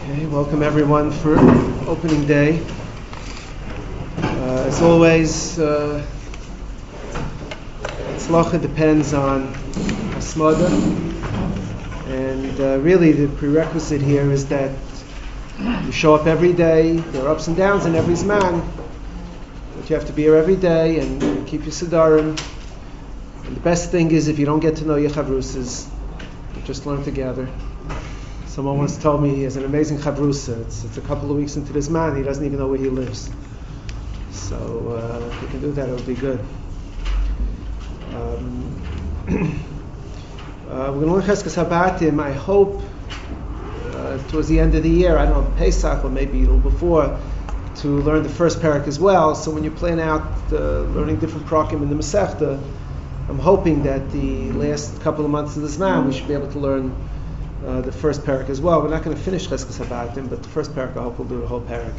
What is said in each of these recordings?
Okay, welcome everyone for opening day. As always, Tzlacha depends on Hasmada, and really the prerequisite here is that you show up every day. There are ups and downs in every Zman, but you have to be here every day and keep your Siddharim. And the best thing is if you don't get to know your Chavrusas, just learn together. Someone once told me he has an amazing chavrusa. It's a couple of weeks into this man, he doesn't even know where he lives. So if you can do that, it would be good. We're going to learn Cheskes Habatim, I hope, towards the end of the year, I don't know, Pesach or maybe a little before, to learn the first parak as well. So when you plan out learning different parakim in the Masechta, I'm hoping that the last couple of months of this man, we should be able to learn the first parak as well. We're not going to finish Cheskes Habatim, but the first parak I hope we'll do the whole parak.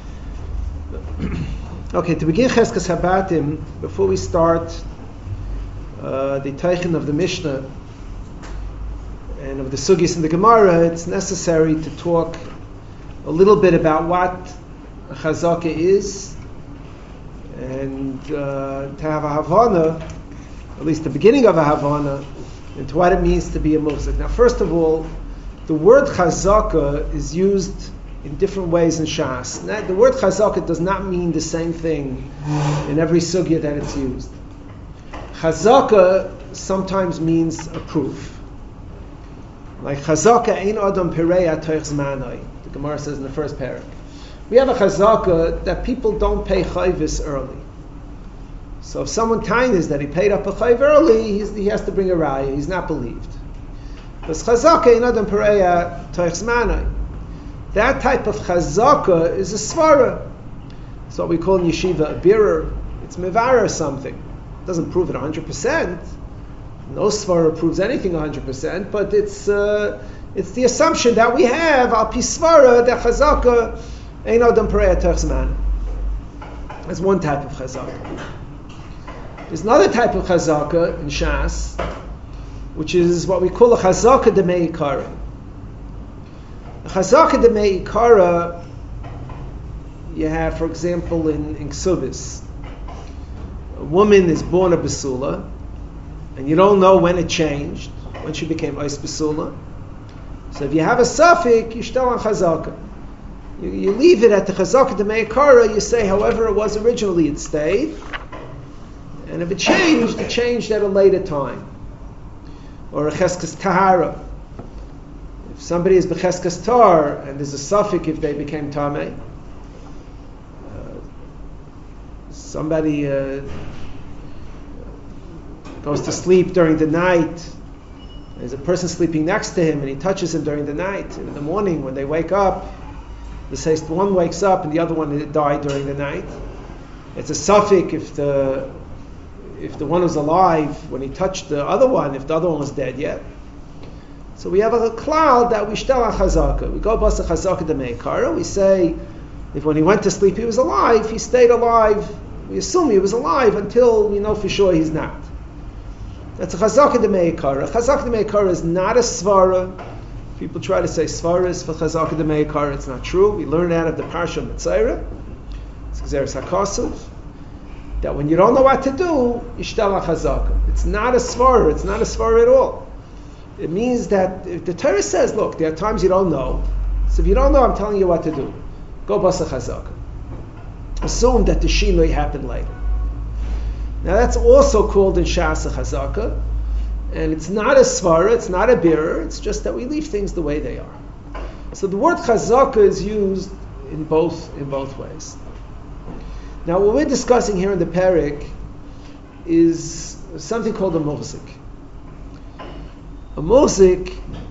Okay, to begin Cheskes Habatim, before we start the Teichen of the Mishnah and of the Sugis in the Gemara, it's necessary to talk a little bit about what a Chazaka is and to have a Havana, at least the beginning of a Havana, into what it means to be a Mufzik. Now, first of all, the word Chazaka is used in different ways in Shas. Now, the word Chazaka does not mean the same thing in every sugya that it's used. Chazaka sometimes means a proof. Like Chazaka ein adam pireya toich zmanai. The Gemara says in the first parak. We have a Chazaka that people don't pay chayvis early. So if someone tainas that he paid up a chayv early, he has to bring a raya. He's not believed. But chazaka in adam pereya toich zmanai. That type of chazaka is a svara. It's what we call in yeshiva a birur. It's mevar or something. It doesn't prove it 100%. No svara proves anything 100%. But it's the assumption that we have al pi svara that chazaka ein adam pereya toich zmanai. That's one type of chazaka. There's another type of chazaka in Shas, which is what we call a chazaka de meikara. A chazaka de meikara, you have, for example, in Ksubis, a woman is born a basula, and you don't know when it changed, when she became ois basula. So if you have a suffix, you shtel on chazaka. You leave it at the chazaka de meikara. You say, however it was originally, it stayed. And if it changed at a later time. Or a cheskes tahara. If somebody is becheskes tar, and there's a suffix if they became tameh. Somebody goes to sleep during the night. There's a person sleeping next to him, and he touches him during the night. And in the morning, when they wake up, they say one wakes up and the other one died during the night. It's a suffix if the one was alive when he touched the other one, if the other one was dead yet. So we have a cloud that we shtel on chazaka. We go basa chazaka de meikara. We say, if when he went to sleep he was alive, he stayed alive. We assume he was alive until we know for sure he's not. That's a chazaka de meikara. Chazaka de meikara is not a svara. People try to say svara is for chazaka de meikara. It's not true. We learn out of the parsha of Metzora. It's Gzeres HaKosov. That when you don't know what to do, yishtel chazaka. It's not a svara. It's not a svara at all. It means that if the Torah says, look, there are times you don't know. So if you don't know, I'm telling you what to do. Go basa chazaka. Assume that the shinui happened later. Now that's also called in Shas a chazaka, and it's not a svara. It's not a birur. It's just that we leave things the way they are. So the word chazaka is used in both ways. Now, what we're discussing here in the parak is something called a mufzik. A mufzik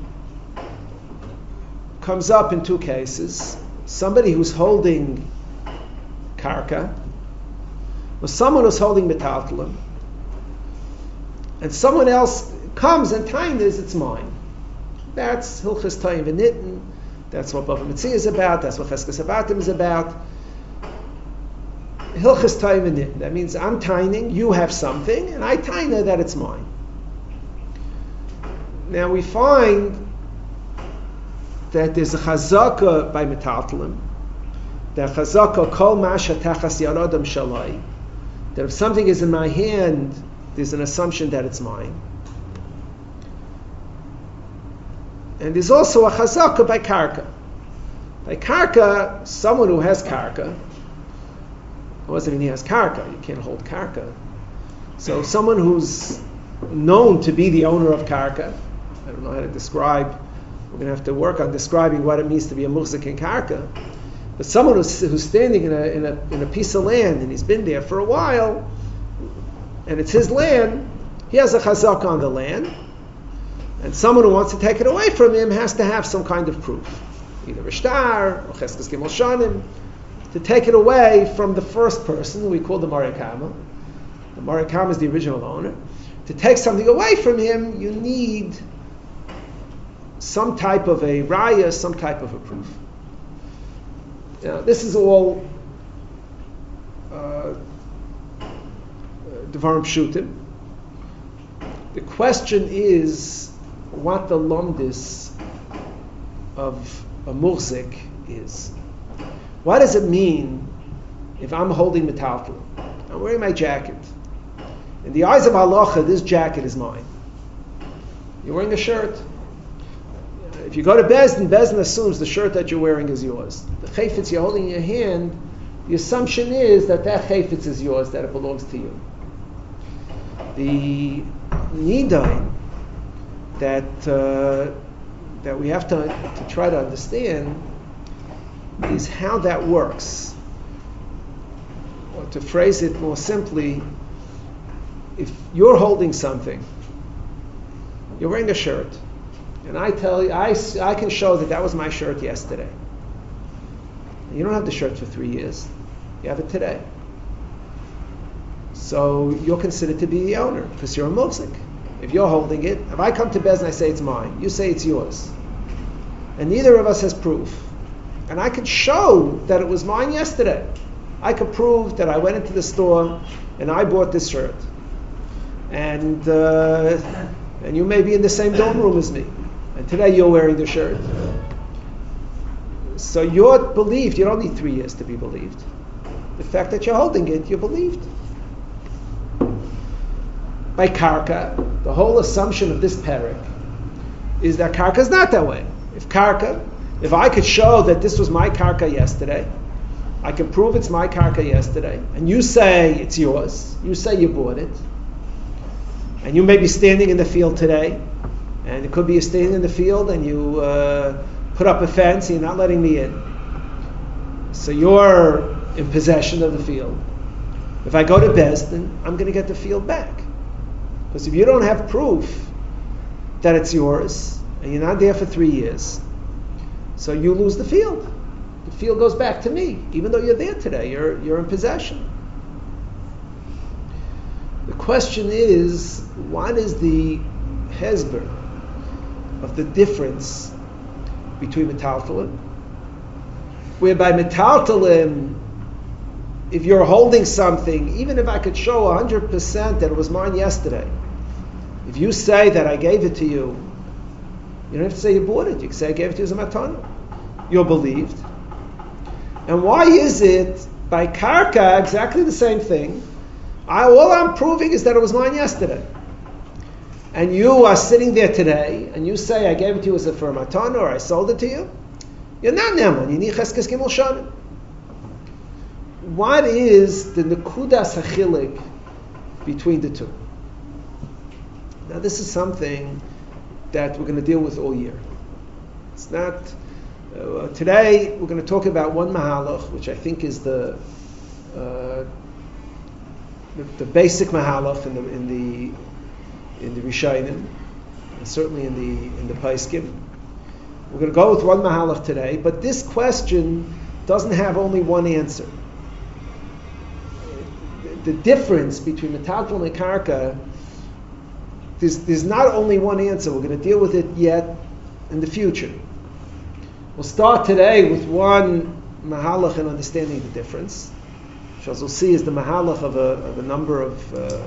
comes up in two cases. Somebody who's holding karka, or someone who's holding metaltalim, and someone else comes and tainas, it's mine. That's Hilchas Tayim V'Nitten. That's what Bava Metzia is about. That's what Cheskes Habatim is about. Hilchas Tayim V'Nitten. That means I'm taining, you have something, and I taina that it's mine. Now we find that there's a chazaka by metaltalim, that chazaka kol masha tachas yaradam shalai, that if something is in my hand, there's an assumption that it's mine. And there's also a chazaka by karka. By karka, someone who has karka, it doesn't mean he has karka, you can't hold karka. So someone who's known to be the owner of karka, I don't know how to describe, we're going to have to work on describing what it means to be a muhzik in karka, but someone who's standing in a piece of land and he's been there for a while, and it's his land, he has a chazaka on the land, and someone who wants to take it away from him has to have some kind of proof, either a shtar or cheskes gimel shanim, to take it away from the first person, who we call the marikama. The marikama is the original owner. To take something away from him, you need some type of a raya, some type of a proof. Now, this is all Devarim Pshutim. The question is what the lomdis of a muhzik is. What does it mean if I'm holding metaltal? I'm wearing my jacket. In the eyes of halacha, this jacket is mine. You're wearing a shirt. If you go to Bezdin, Bezdin assumes the shirt that you're wearing is yours. The chayfetz you're holding in your hand, the assumption is that chayfetz is yours, that it belongs to you. The nidain that we have to try to understand is how that works. Or to phrase it more simply, if you're holding something, you're wearing a shirt, and I tell you, I can show that was my shirt yesterday. You don't have the shirt for 3 years. You have it today. So you're considered to be the owner, because you're a muhzik. If you're holding it, if I come to Bez and I say it's mine, you say it's yours. And neither of us has proof. And I could show that it was mine yesterday. I could prove that I went into the store and I bought this shirt. And you may be in the same dorm room as me. And today you're wearing the shirt. So you're believed. You don't need 3 years to be believed. The fact that you're holding it, you're believed. By karka, the whole assumption of this parak is that karka is not that way. If I could show that this was my karka yesterday, I can prove it's my karka yesterday, and you say it's yours, you say you bought it, and you may be standing in the field today, and it could be you're standing in the field and you put up a fence and you're not letting me in. So you're in possession of the field. If I go to Bez, then I'm going to get the field back. Because if you don't have proof that it's yours, and you're not there for 3 years, so you lose the field. The field goes back to me, even though you're there today. You're in possession. The question is, what is the hesber of the difference between metaltalim? Whereby metaltalim, if you're holding something, even if I could show 100% that it was mine yesterday, if you say that I gave it to you, you don't have to say you bought it. You can say I gave it to you as a matana. You're believed. And why is it by karka exactly the same thing? All I'm proving is that it was mine yesterday. And you are sitting there today, and you say I gave it to you as a for a matana, or I sold it to you. You're not neman. You need cheskes gimel shanim. What is the nekudas hachilik between the two? Now this is something that we're going to deal with all year. It's not today. We're going to talk about one mahalach, which I think is the basic mahalach in the Rishonim, and certainly in the Paiskim. We're going to go with one mahalach today, but this question doesn't have only one answer. The difference between metaltal and karka, there's not only one answer. We're going to deal with it yet in the future. We'll start today with one mahalach and understanding the difference, which as we'll see is the mahalach of a number of the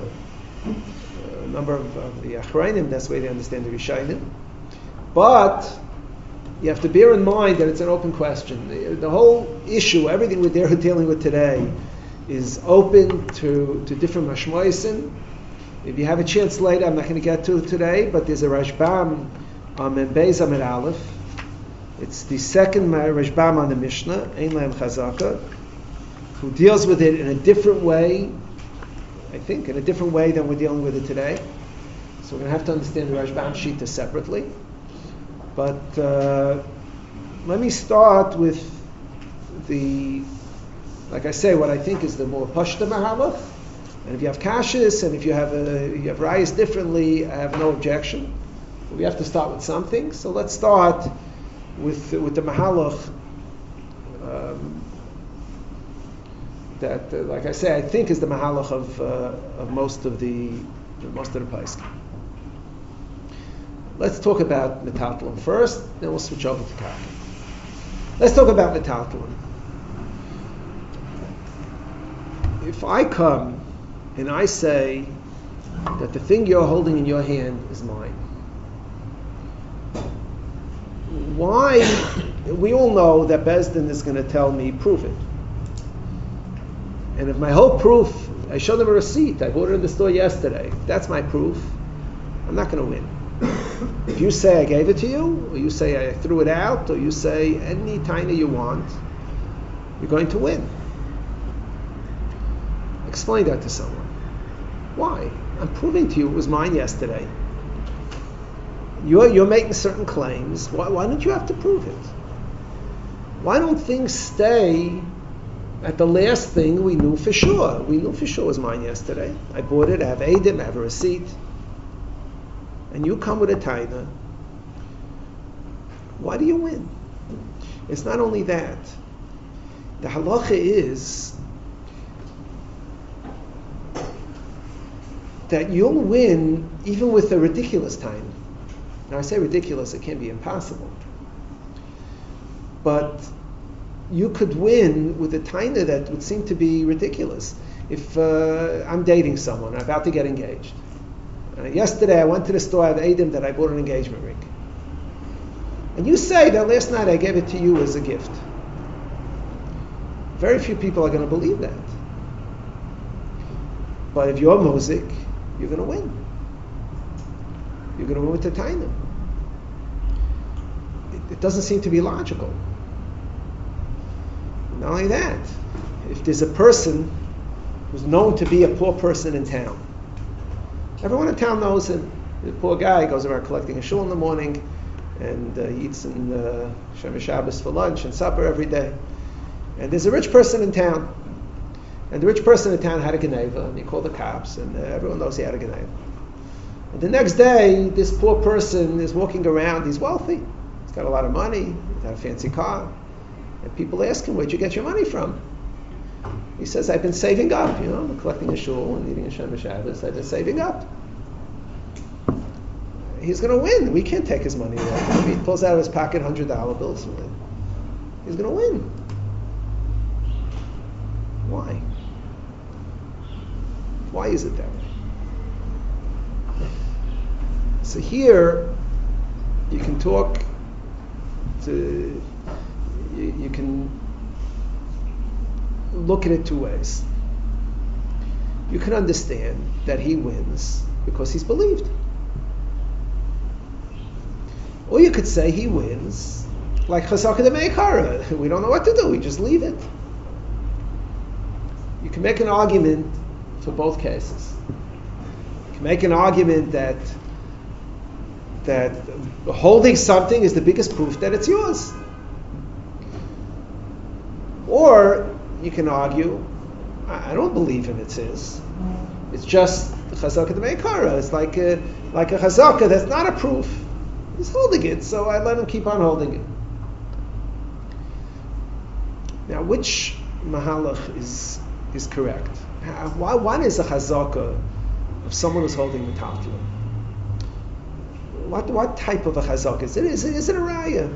Achrayim. That's the way they understand the Rishonim. But you have to bear in mind that it's an open question. The whole issue, everything we're dealing with today, is open to different mashmoisim. If you have a chance later, I'm not going to get to it today, but there's a Rashbam on Beis Amid Aleph. It's the second Rashbam on the Mishnah, Ein Lahem Chazaka, who deals with it in a different way, I think, in a different way than we're dealing with it today. So we're going to have to understand the Rashbam Shita separately. But let me start with like I say, what I think is the more Pashta Mahalach. And if you have kashis and if you have rayas differently, I have no objection. But we have to start with something. So let's start with the Mahalach that, like I say, I think is the Mahalach of most of the Paiskim. Let's talk about Metathlon first, then we'll switch over to Karka. Let's talk about Metathlon. If I come and I say that the thing you're holding in your hand is mine, why? We all know that Beis Din is going to tell me, prove it. And if my whole proof, I show them a receipt, I bought it in the store yesterday, if that's my proof, I'm not going to win. If you say I gave it to you, or you say I threw it out, or you say any tiny you want, you're going to win. Explain that to someone. Why? I'm proving to you it was mine yesterday. You're making certain claims. Why don't you have to prove it? Why don't things stay at the last thing we knew for sure? We knew for sure it was mine yesterday. I bought it, I have Eidim, I have a receipt. And you come with a taina. Why do you win? It's not only that. The halacha is that you'll win even with a ridiculous taina. Now I say ridiculous, it can be impossible. But you could win with a taina that would seem to be ridiculous. If I'm dating someone, I'm about to get engaged. Yesterday I went to the store, I have Eidim that I bought an engagement ring. And you say that last night I gave it to you as a gift. Very few people are going to believe that. But if you're Mozik, you're going to win. You're going to win with the taina. It doesn't seem to be logical. Not only that, if there's a person who's known to be a poor person in town, everyone in town knows him. The poor guy goes around collecting a shul in the morning, and he eats in Shemesh Shabbos for lunch and supper every day. And there's a rich person in town, and the rich person in town had a geneva, and he called the cops, and everyone knows he had a geneva. And the next day, this poor person is walking around. He's wealthy. He's got a lot of money. He's got a fancy car. And people ask him, where'd you get your money from? He says, I've been saving up. I'm collecting a shul and eating a Shemesh Shabbos. I've been saving up. He's going to win. We can't take his money away. He pulls out of his pocket $100 bills. He's going to win. Why? Why is it that way? So here, you can talk to, you can look at it two ways. You can understand that he wins because he's believed. Or you could say he wins like Chazaka de Meikara. We don't know what to do, we just leave it. You can make an argument for both cases. You can make an argument that holding something is the biggest proof that it's yours. Or you can argue, I don't believe him, it's his. It's just the Chazaka de Meikara. It's like a Chazaka that's not a proof. He's holding it, so I let him keep on holding it. Now, which Mahalach is correct? One is a Chazaka of someone who's holding the Metathlon. What type of a Chazaka is it? Is it a Raya?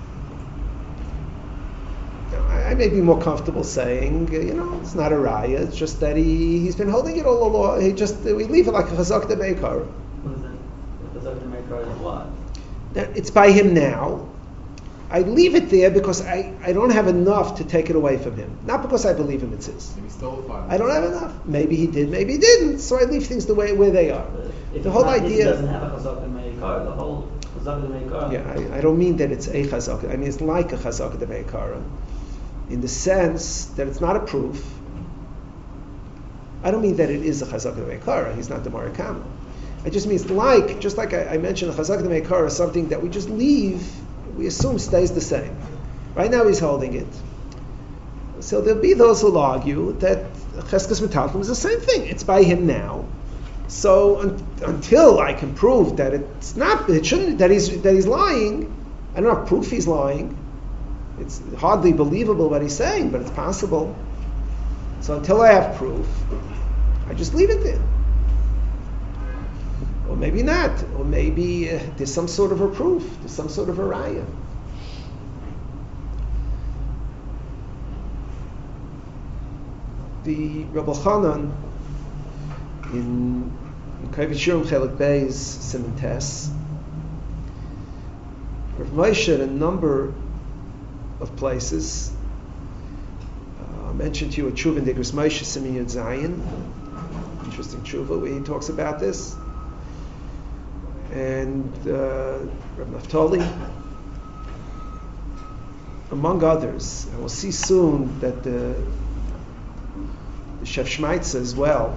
I may be more comfortable saying, it's not a Raya. It's just that he's been holding it all along. We leave it like a Chazaka de Meikara. What is it? Chazaka de Meikara is what? It's by him now, I leave it there because I don't have enough to take it away from him. Not because I believe him it's his. Maybe he stole it from him. I don't have enough. Maybe he did, maybe he didn't. So I leave things the way where they are. If The whole idea. If he doesn't have a chazaka meikara, the whole chazaka meikara. Yeah, I don't mean that it's a chazaka. I mean it's like a chazaka de meikara, in the sense that it's not a proof. I don't mean that it is a chazaka de meikara. He's not the Marikama. I just mean it's just like I mentioned, a chazaka de meikara is something that we just leave. We assume stays the same. Right now he's holding it. So there'll be those who'll argue that cheskes metaltalin is the same thing. It's by him now. So until I can prove that it's not, it shouldn't, that he's lying, I don't have proof he's lying. It's hardly believable what he's saying, but it's possible. So until I have proof, I just leave it there. Or maybe not. Or maybe there's some sort of a proof. There's some sort of a raya. The Rabbi Chanan in Kavit Shirim Chelik Bey's Siman Tes, Rav Moshe in a number of places mentioned to you a tshuva in the Igros Moshe Siman Yud Zayin, interesting tshuva where he talks about this. And Rav Naftali, among others, and we'll see soon that the Chef Shmaitza as well,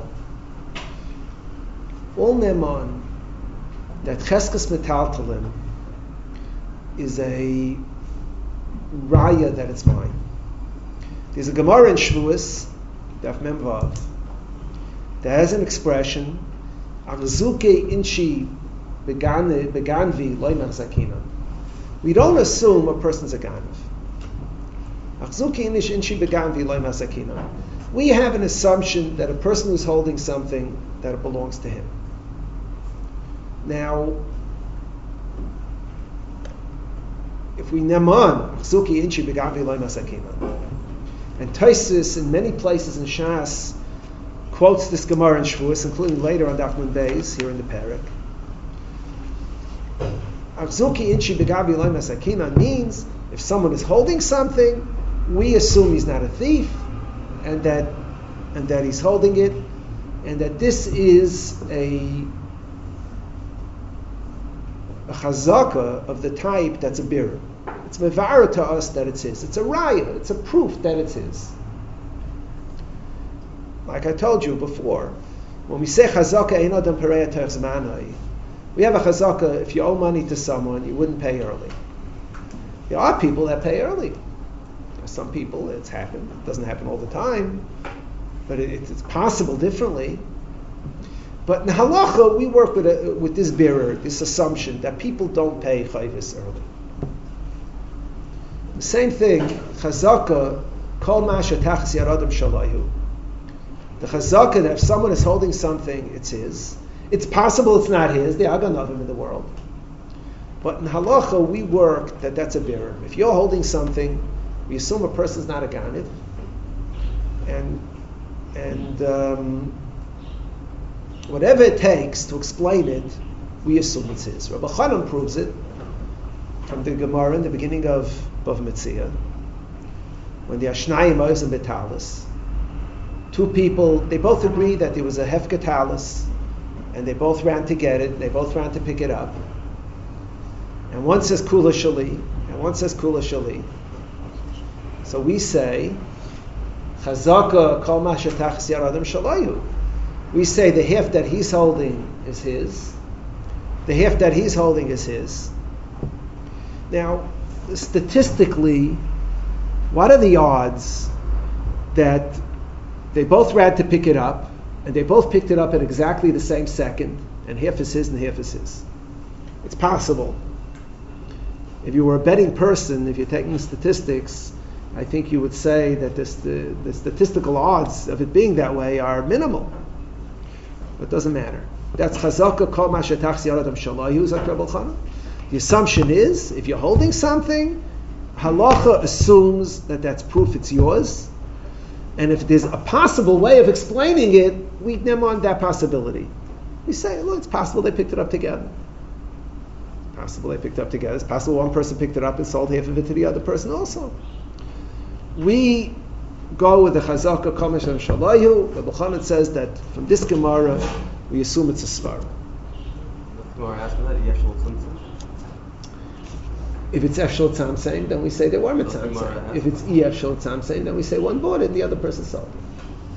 all neman that cheskes metaltalin is a raya that it's mine. There's a Gemara in Shavuos, Daf Mem Vav, that has an expression, Achzuke inchi beganvi loy machzakina. We don't assume a person's a ganav. Achzuke inchi beganvi loy machzakina. We have an assumption that a person who's holding something, that it belongs to him. Now, if we neman achzuke inchi beganvi loy machzakina, and Tosfos in many places in Shas quotes this Gemara in Shavuos, including later on Daf Nun Beis here in the Perek. Achzuki inchi begabi loy masakina means if someone is holding something, we assume he's not a thief, and that he's holding it, and that this is a chazaka of the type that's a birur. It's mevara to us that it's his. It's a raya. It's a proof that it's his. Like I told you before, when we say chazaka ein adam pereya terech zmanai, we have a chazaka. If you owe money to someone, you wouldn't pay early. There are people that pay early. Some people, it's happened. It doesn't happen all the time, but it's possible differently. But in halacha, we work with this birur, this assumption that people don't pay chayvis early. The same thing, chazaka, kol masha tachas yaradam shalayhu. The chazaka that if someone is holding something, it's his. It's possible it's not his. There are ganavim in the world. But in halacha, we work that's a birur. If you're holding something, we assume a person's not a ganiv, and whatever it takes to explain it, we assume it's his. Rabbi Chanan proves it from the Gemara in the beginning of Bava Metzia, when the Ashnayim Oz and Betalis, two people, they both agree that there was a hefka talis, and they both ran to get it, they both ran to pick it up. And one says Kula Shali, and one says Kula Shali. So we say, Chazaka kol mashatachas yaradam shalayu. We say the half that he's holding is his. The half that he's holding is his. Now, statistically, what are the odds that they both ran to pick it up, and they both picked it up at exactly the same second, and half is his and half is his? It's possible. If you were a betting person, if you're taking statistics, I think you would say that the statistical odds of it being that way are minimal. But it doesn't matter. That's chazaka kol mashatach yaradam shalayhu zak Rabbi Chanan. The assumption is, if you're holding something, halacha assumes that that's proof it's yours. And if there's a possible way of explaining it, we name on that possibility. We say, look, it's possible they picked it up together. Possible they picked it up together. It's possible one person picked it up and sold half of it to the other person also. We go with the Chazaka Kamash and Shalayhu. The Buchanan says that from this Gemara, we assume it's a Svar. If it's F Shel Tzamsein, then we say they were Mitzamsein. If it's E F Shel Tzamsein, then we say one bought it and the other person sold it.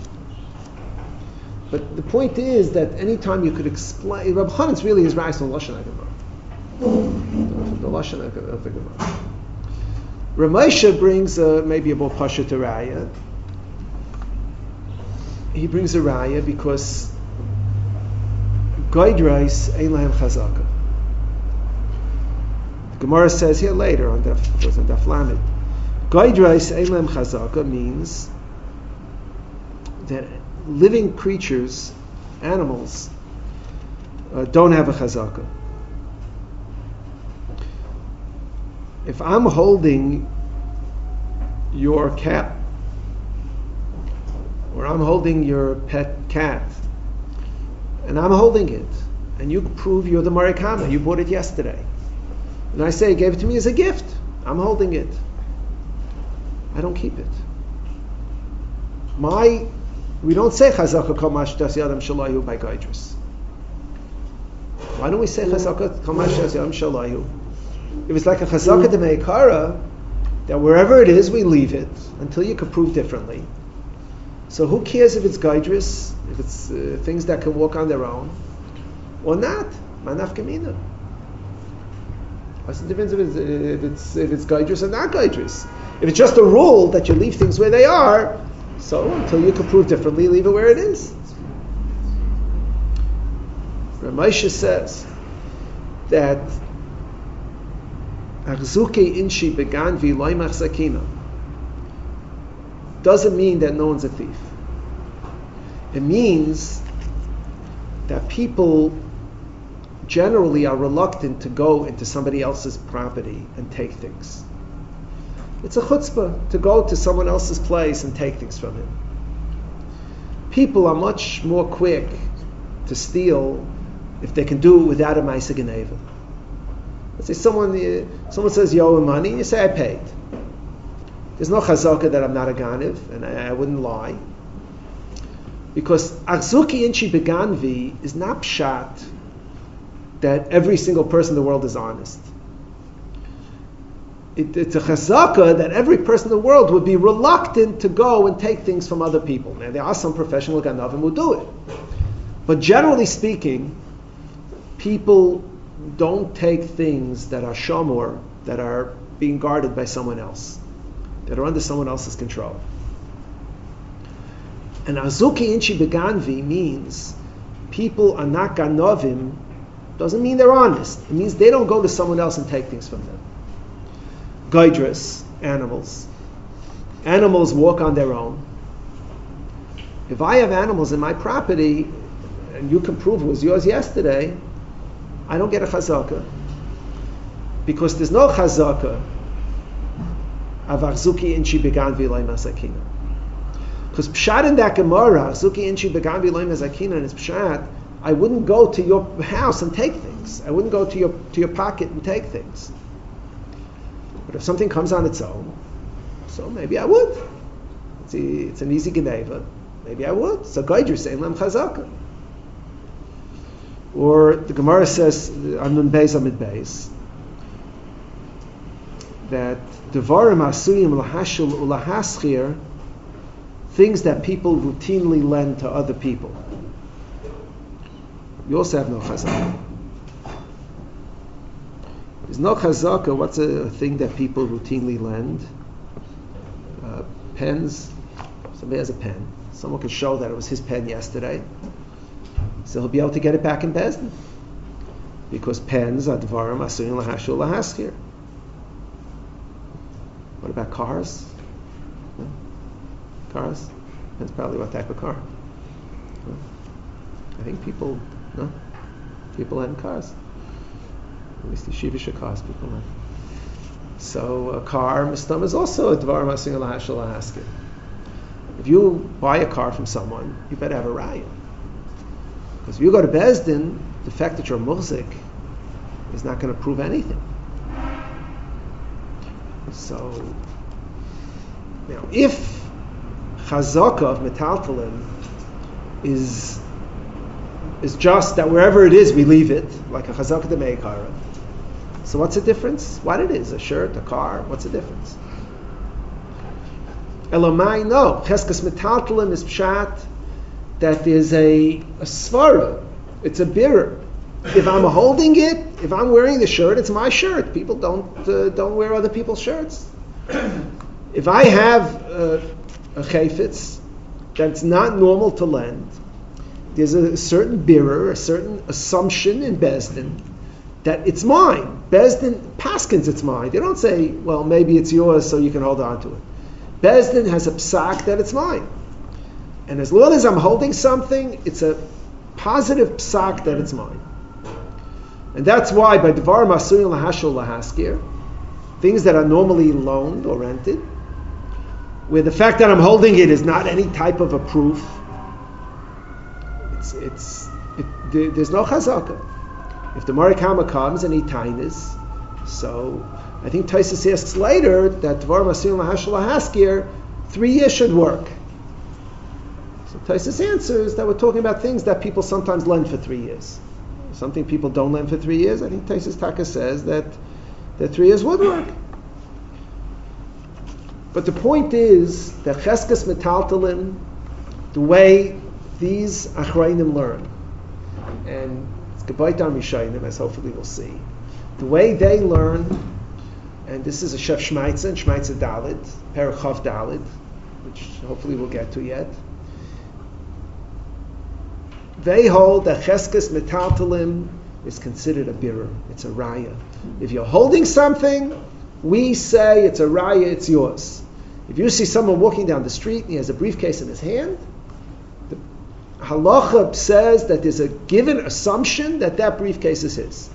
But the point is that anytime you could explain, Reb Chanan's really is Rais on Lashon HaGemara. The Lashon of the Gemara. Ramesha brings maybe a more pasha to Raya. He brings a Raya because Goydrais Ein Lahem Chazaka. The Gemara says here later on Daf Lamed, Goydrais Ein Lahem Chazaka means that living creatures, animals, don't have a chazaka. If I'm holding your cat, or I'm holding your pet cat, and I'm holding it, and you prove you're the Marikama, you bought it yesterday, and I say, gave it to me as a gift, I'm holding it, I don't keep it. We don't say Chazaka Kamash Das Yadam Shalayhu by Gaidris. Why don't we say Chazaka Kamash Das Yadam Shalayhu? If it's like a Chazaka de Meikara, that wherever it is, we leave it until you can prove differently. So who cares if it's Gaidris, if it's things that can walk on their own, or not? Manaf Kamina. What's the difference if it's Gaidris or not Gaidris? If it's just a rule that you leave things where they are, so until you can prove differently, leave it where it is. Ramesha says that Achzuke inshi began vi loymach sakina doesn't mean that no one's a thief. It means that people generally are reluctant to go into somebody else's property and take things. It's a chutzpah to go to someone else's place and take things from him. People are much more quick to steal if they can do it without a Maisa Geneva. Let's say someone says, you owe him money, and you say, I paid. There's no chazaka that I'm not a ganiv, and I wouldn't lie. Because Achzuki Inchi Beganvi is not pshat that every single person in the world is honest. It's a chazaka that every person in the world would be reluctant to go and take things from other people. Now, there are some professional ganavim who do it. But generally speaking, people don't take things that are shamor, that are being guarded by someone else, that are under someone else's control. And azuki inchi beganvi means people are not ganovim, doesn't mean they're honest. It means they don't go to someone else and take things from them. Gaidras, animals. Animals walk on their own. If I have animals in my property, and you can prove it was yours yesterday, I don't get a chazaka. Because there's no chazaka of Achzuki Inchi Began V'Loi Masakina. Because pshat in that Gemara, Achzuki Inchi Began V'Loi Masakina, and it's pshat, I wouldn't go to your house and take things. I wouldn't go to your pocket and take things. But if something comes on its own, so maybe I would. It's an easy geneva. Maybe I would. So Gaidr saying Lam Chazaka. Or the Gemara says on Nun Beis Amid Beis that Devarim Asuyim Lahashul Ulahaschir, things that people routinely lend to other people. You also have no Chazaka. There's no chazaka. What's a thing that people routinely lend? Pens. Somebody has a pen. Someone can show that it was his pen yesterday. So he'll be able to get it back in Bezdin. Because pens are dvarim asurin lahashul lahaskir. What about cars? No? Cars? Depends probably what type of car. No? I think people lend cars. At least the Shivisha cars people lend. So a car, Mistam, is also a Dvar Masing Lahashal Lahaskir. If you buy a car from someone, you better have a raya. Because if you go to Bezdin, the fact that you're muhzik is not going to prove anything. So, now, if chazaka of metaltalim is just that wherever it is we leave it, like a chazaka de meikara, so what's the difference? What it is, a shirt, a car, what's the difference? Elamai, no. Cheskas metaltalim is pshat that there's a svara. It's a birur. If I'm holding it, if I'm wearing the shirt, it's my shirt. People don't wear other people's shirts. If I have a chayfetz that's not normal to lend, there's a certain birur, a certain assumption in Bezdin that it's mine. Bezdin paskins it's mine. They don't say, well, maybe it's yours so you can hold on to it. Bezdin has a psak that it's mine. And as long as I'm holding something, it's a positive psak that it's mine. And that's why by Dvar Masuyin Lahashul Lahaskir, things that are normally loaned or rented, where the fact that I'm holding it is not any type of a proof, there's no chazaka. If the Marikama comes and he tainas, so I think Taisus asks later that Dvar Masuyin Lahashul Lahaskir, 3 years should work. So Taisus answers that we're talking about things that people sometimes lend for 3 years. Something people don't lend for 3 years. I think Taisus Taka says that 3 years would work. But the point is that Cheskas Metaltalim, the way these Achrayim learn, and it's Gebaytam Rishayim, as hopefully we'll see, the way they learn, and this is a Shef Shmaitza, and Shmaitza Dalit, Parachav Dalit, which hopefully we'll get to yet. They hold that Cheskas Metaltalim is considered a birur. It's a raya. If you're holding something, we say it's a raya, it's yours. If you see someone walking down the street and he has a briefcase in his hand, the halacha says that there's a given assumption that that briefcase is his.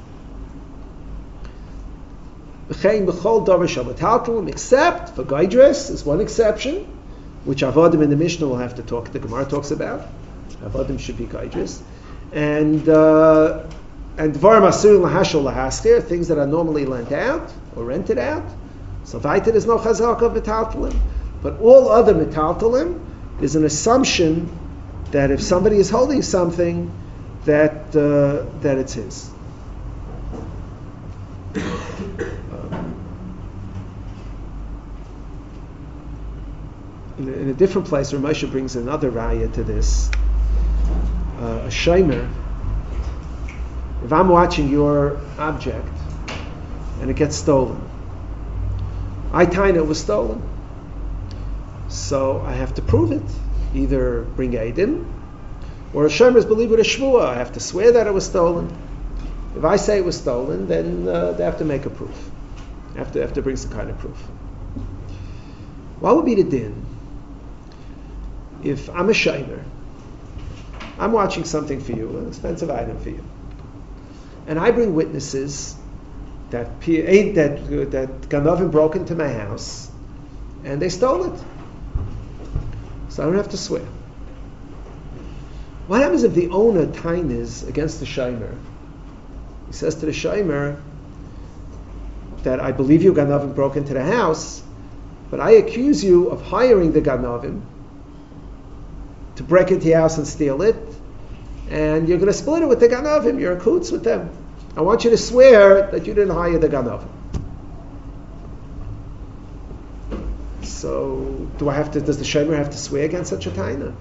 Except for Gaidres, is one exception, which Avadim in the Mishnah will have to talk, the Gemara talks about. Avadim should be Gaidres. And Dvar Masuyin Lahashul Lahaskir, things that are normally lent out or rented out. So Vaita is no chazaka of metaltalim. But all other metaltalim, there's an assumption that if somebody is holding something, that it's his. In a different place, Ramosha brings another raya to this. A shomer. If I'm watching your object and it gets stolen, I taina it was stolen, so I have to prove it. Either bring Eidim, or a shomer's believe with a shvuah. I have to swear that it was stolen. If I say it was stolen, then they have to make a proof. Have to bring some kind of proof. What would be the din if I'm a shomer? I'm watching something for you, an expensive item for you, and I bring witnesses that Ganavim broke into my house and they stole it. So I don't have to swear. What happens if the owner tainas against the shomer? He says to the shomer that I believe you Ganavim broke into the house, but I accuse you of hiring the Ganavim to break into your house and steal it, and you're going to split it with the Ganavim. You're in cahoots with them. I want you to swear that you didn't hire the Ganavim. So, does the shomer have to swear against such a taina?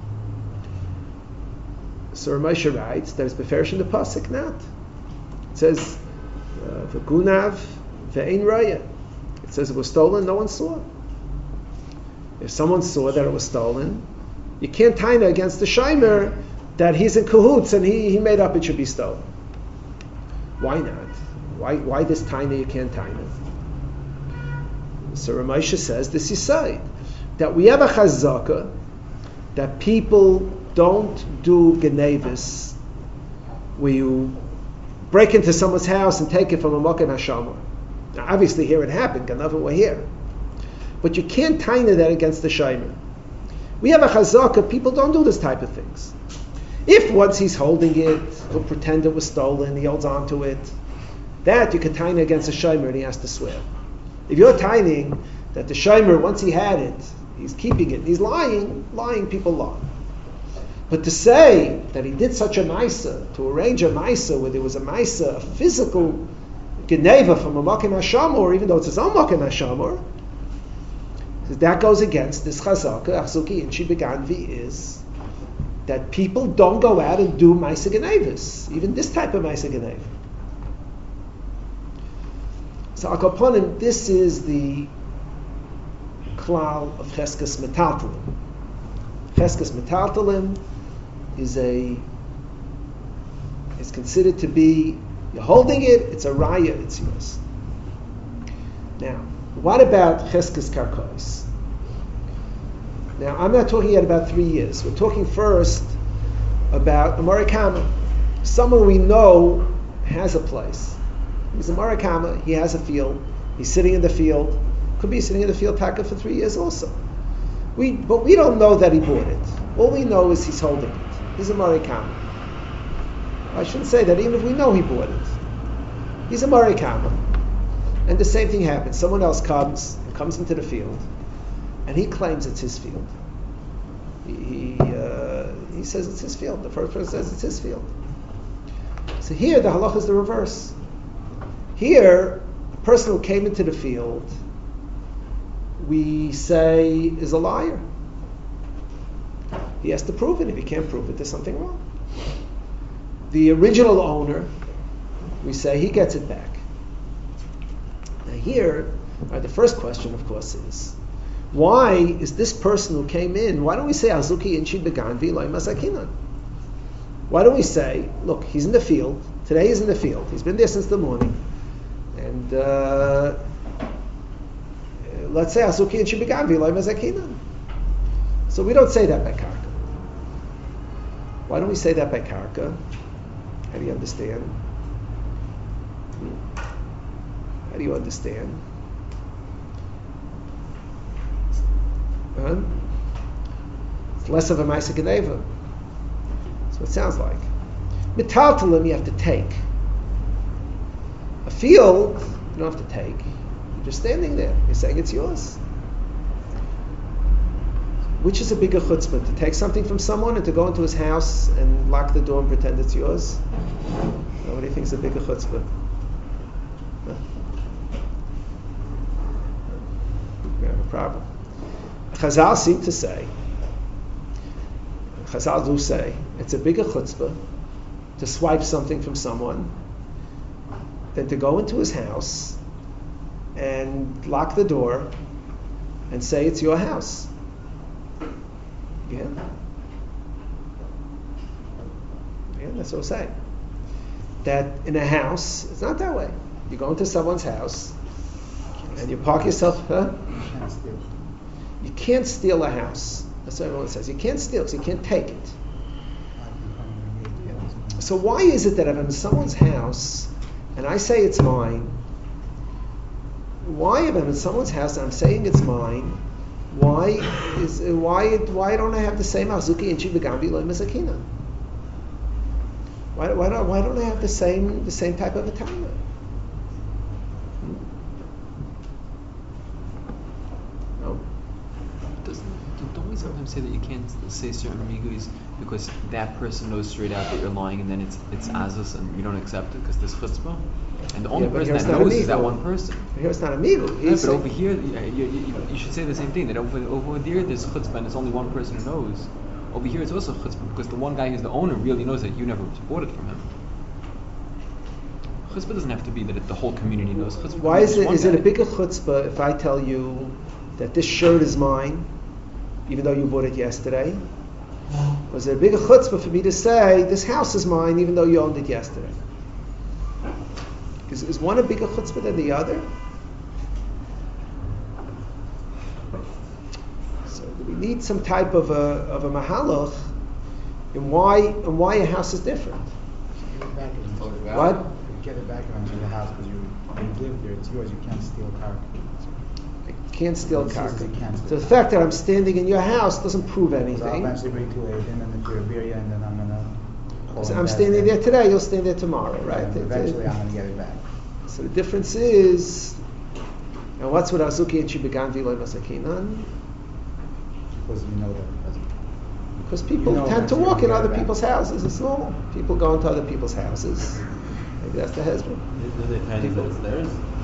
So Ramosha writes that it's beferish in the pasuk not. It says, "V'gunav ve'ein raya." It says it was stolen, no one saw. If someone saw that it was stolen, you can't taina against the shomer that he's in cahoots and he made up it should be stolen. Why not? Why this taina you can't taina? So Ramosha says this aside that we have a chazaka that people don't do genevis where you break into someone's house and take it from a moken hashamah. Now obviously here it happened, Ganavim were here. But you can't taina that against the shomer. We have a chazaka, people don't do this type of things. If once he's holding it, he'll pretend it was stolen, he holds on to it, That you could tine against a shomer and he has to swear. If you're tining that the shomer, once he had it, he's keeping it, he's lying, people lie. But to say that he did such a maisa, to arrange a maisa where there was a maisa, a physical geneva from a makim hashamor, even though it's his own makim hashamor, that goes against this chazaka, achzuki and shibeganvi, is that people don't go out and do maisa genevas, even this type of maisa geneva. So akaponim, this is the klal of cheskes metaltalim. Cheskes metaltalim is considered to be, you're holding it, it's a raya, it's yours. Now, what about cheskes karkos? Now, I'm not talking yet about 3 years. We're talking first about a Marikama. Someone we know has a place. He's a Marikama, he has a field, he's sitting in the field, could be sitting in the field taka for 3 years also. But we don't know that he bought it. All we know is he's holding it. He's a Marikama. I shouldn't say that even if we know he bought it. He's a Marikama. And the same thing happens. Someone else comes into the field, and he claims it's his field. He says it's his field. The first person says it's his field. So here the halacha is the reverse. Here, the person who came into the field, we say is a liar. He has to prove it. If he can't prove it, there's something wrong. The original owner, we say he gets it back. Now here, the first question, of course, is why is this person who came in, why don't we say Azuki Inchi Began Vilay Masakinan? Why don't we say, look, he's in the field, today he's in the field, he's been there since the morning, and let's say Azuki Inchi Began Vilay Masakinan. So we don't say that by Karka. Why don't we say that by Karka? How do you understand? How do you understand? It's less of a Maisa Geneva. That's what it sounds like. Metaltalim you have to take. A field you don't have to take. You're just standing there. You're saying it's yours. Which is a bigger chutzpah? To take something from someone and to go into his house and lock the door and pretend it's yours? Nobody thinks a bigger chutzpah. Huh? We have a problem. Chazal seem to say, Chazal do say, it's a bigger chutzpah to swipe something from someone than to go into his house and lock the door and say it's your house. Yeah, that's what I'm saying. That in a house, it's not that way. You go into someone's house and you park yourself, huh? You can't steal a house. That's what everyone says. You can't steal because you can't take it. So why is it that if I'm in someone's house and I say it's mine, why if I'm in someone's house and I'm saying it's mine, why don't I have the same Azuki and Chibagambi like Mazakina? Why don't I have the same type of attachment? No. Don't we sometimes say that you can't say certain amiguis because that person knows straight out that you're lying, and then it's azus and you don't accept it because there's chutzpah? And the only person that knows is that one person. But here it's not amigo. Yeah, but over here, you should say the same thing. That over there, there's chutzpah, and it's only one person who knows. Over here, it's also chutzpah because the one guy who's the owner really knows that you never bought it from him. Chutzpah doesn't have to be that the whole community knows. Chutzpah. Why is it? Is it a bigger chutzpah if I tell you that this shirt is mine, even though you bought it yesterday? Or is it a bigger chutzpah for me to say this house is mine, even though you owned it yesterday? Is one a bigger chutzpah than the other? So we need some type of a mahalach in why a house is different. What? You get it back into the house because you live there. It's yours. You can't steal car. I can't steal karka. So the fact that I'm standing in your house doesn't prove anything. I'll eventually bring to it, and then if you're a beer, and then I'm gonna. So I'm standing there today. You'll stand there tomorrow, right? Eventually, I'm gonna get it back. So the difference is, and what's with Azuki and Shibegan Vilay Masakinan? Because you know that. Because people tend to walk in other people's houses. It's normal. People go into other people's houses. Maybe that's the husband. Do they tell you that it's theirs?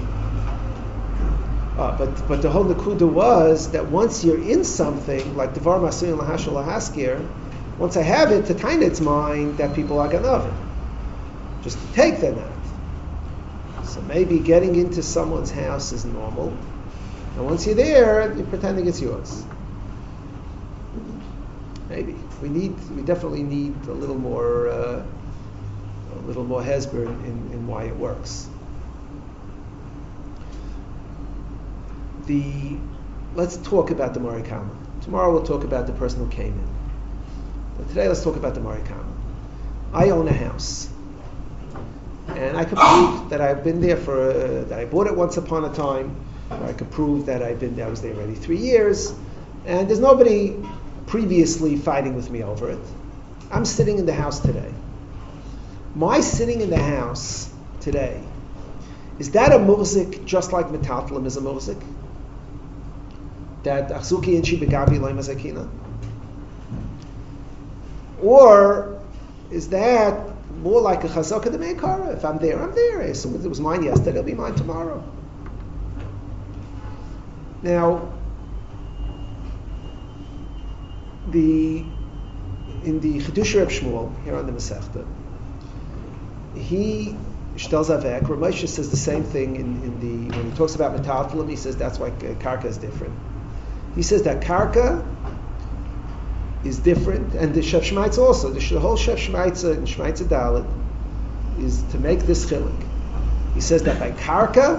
But the whole Nakuda was that once you're in something, like Devar Masuyin Lahashal Lahaskir, once I have it, to time it's mine, that people are gonna just to take them out. So maybe getting into someone's house is normal. And once you're there, you're pretending it's yours. Maybe. We definitely need a little more hesber in why it works. Let's talk about the Marikama. Tomorrow we'll talk about the person who came in. But today let's talk about the Marikama. I own a house. And I can prove that I've been there that I bought it once upon a time. Or I could prove that I was there already 3 years. And there's nobody previously fighting with me over it. I'm sitting in the house today. My sitting in the house today, is that a murzik just like metaltalim is a murzik? That achzuki and shibegavi loy mazakina? Or is that more like a chazaka de meikara? If I'm there, I'm there. I assume it was mine yesterday, it'll be mine tomorrow. Now, in the Chiddushei Reb Shmuel, here on the Masechta, he shtelz avek. Ramosha says the same thing when he talks about metaltalim. He says that's why karka is different. He says that karka is different, and the Shef Shmaitza also. The whole Shef Shmaitza and Shmaitza Dalet is to make this chilik. He says that by karka,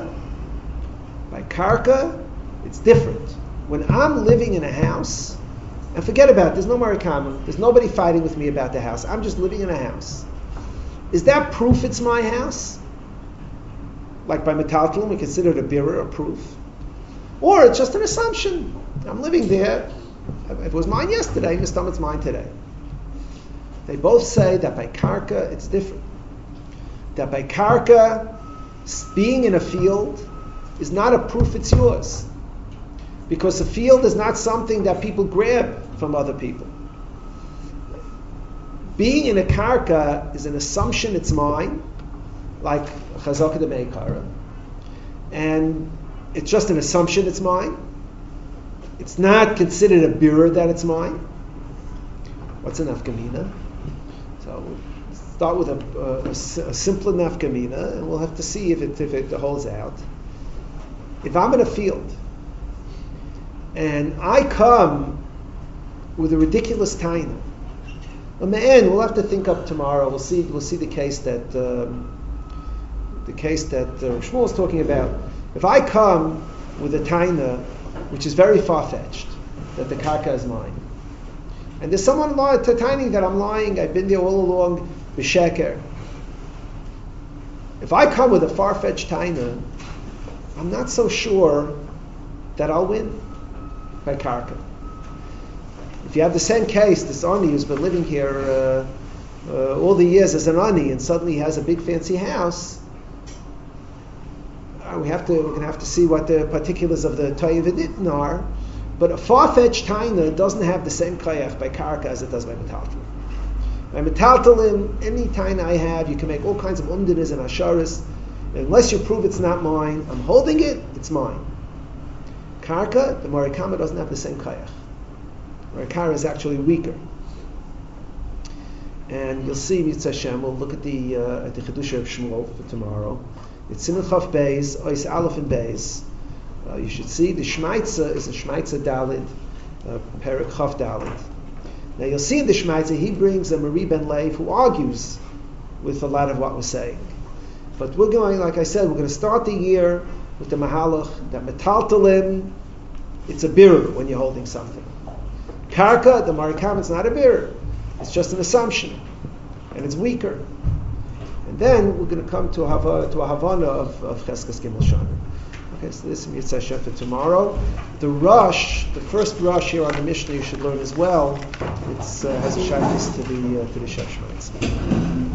it's different. When I'm living in a house, and forget about it, there's no marikama, there's nobody fighting with me about the house. I'm just living in a house. Is that proof it's my house? Like by metaltalim, we consider it a birur, a proof. Or it's just an assumption. I'm living there. It was mine yesterday, Mistam, it's mine today. They both say that by karka, it's different. That by karka, being in a field is not a proof it's yours. Because a field is not something that people grab from other people. Being in a karka is an assumption it's mine, like chazaka de meikara. And it's just an assumption it's mine. It's not considered a birur that it's mine. What's an nafkamina? So we'll start with a simpler nafkamina, and we'll have to see if it holds out. If I'm in a field, and I come with a ridiculous taina, we'll have to think up tomorrow. We'll see the case that Shmuel is talking about. If I come with a taina which is very far-fetched, that the karka is mine, and there's someone tiny that I'm lying, I've been there all along, b'sheker. If I come with a far-fetched taina, I'm not so sure that I'll win by karka. If you have the same case, this ani who's been living here all the years as an ani, and suddenly he has a big fancy house, we're going to have to see what the particulars of the Toyev V'Nitin are. But a far-fetched taina doesn't have the same kayach by karka as it does by metaltalim. By metaltalim, any taina I have, you can make all kinds of umdinas and asharis. Unless you prove it's not mine, I'm holding it, it's mine. Karka, the marikama doesn't have the same kayach. Marikara is actually weaker. And you'll see, Mitzvah Hashem, we'll look at the Chiddushei of Shmuel for tomorrow. It's Siman Chaf Beis, Ois Aleph and Beis. You should see the Shmaitza is a Shmaitza Dalit, Perek Chaf Dalit. Now you'll see in the Shmaitza he brings a Mari Ben Lev who argues with a lot of what we're saying. But we're going, like I said, we're going to start the year with the Mahalach that metaltalim, it's a birur when you're holding something. Karka, the marikam, it's not a birur. It's just an assumption, and it's weaker. And then we're going to come to a Havana of Cheskas Gimel Shana. Okay, so this is Mitzvah Hashem for tomorrow. The first rush here on the Mishnah you should learn as well. It has a shaykhis to the Shef Shmaitz.